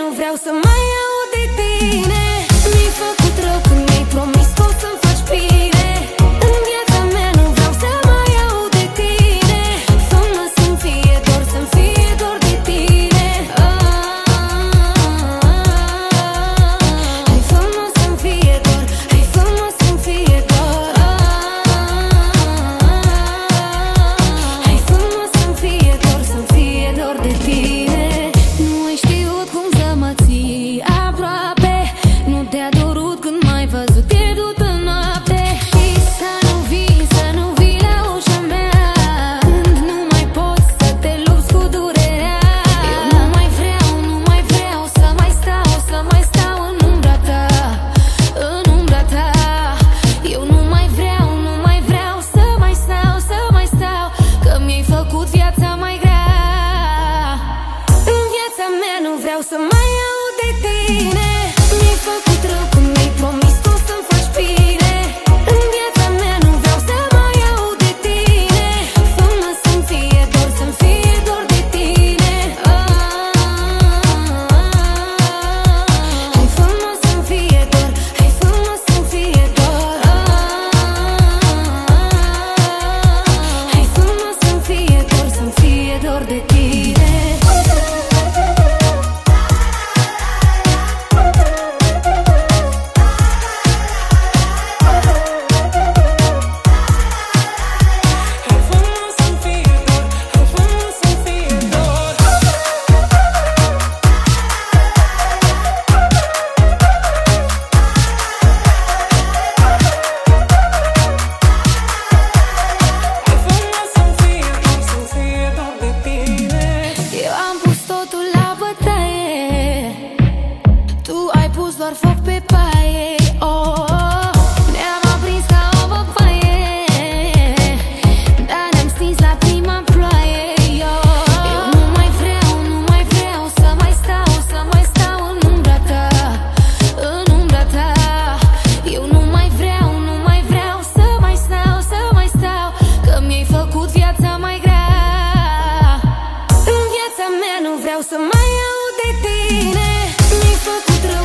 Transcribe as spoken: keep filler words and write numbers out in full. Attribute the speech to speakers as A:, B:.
A: nu vreau să mai aud de tine. Mi-ai făcut rău când mi-ai promis că o să-mi faci bine. În viața mea nu vreau să mai aud de tine. Fă-mă să-mi fie dor, să-mi fie dor de tine. Hai fă-mă să-mi fie dor, hai fă-mă să-mi fie dor. Hai fă-mă să-mi fie dor, să-mi fie dor de tine. Nu ai știut cum să mă ții aproape, nu te-a dorut când m-ai văzut pierdut în noapte. Și să nu vii, să nu vii la ușa mea când nu mai poți să te lupți cu durerea. Eu nu mai vreau, nu mai vreau să mai stau, să mai stau în umbra ta, în umbra ta. Eu nu mai vreau, nu mai vreau să mai stau, să mai stau, că mi-ai făcut viața mai grea. În viața mea nu vreau să mai aud de tine. Mi-ai făcut rău când mi-ai promis că o să-mi faci bine. În viața mea nu vreau să mai aud de tine. Fă-mă să-mi fie dor, să-mi fie dor de tine. Hai fă-mă să-mi fie dor, hai fă-mă să-mi fie dor. Hai fă-mă să-mi fie dor, să-mi fie dor de tine. Eu am pus totul la bătaie, tu ai pus doar foc pe paie. Oh, ne-am aprins ca o văpaie, dar ne-am stins la prima ploaie. Oh, eu nu mai vreau, nu mai vreau să mai stau, să mai stau în umbra ta, în umbra ta. Eu nu mai vreau, nu mai vreau să mai stau, să mai stau, că mi-ai făcut viața mai grea. În viața mea nu vreau să mai aud de tine. Mi-ai făcut rău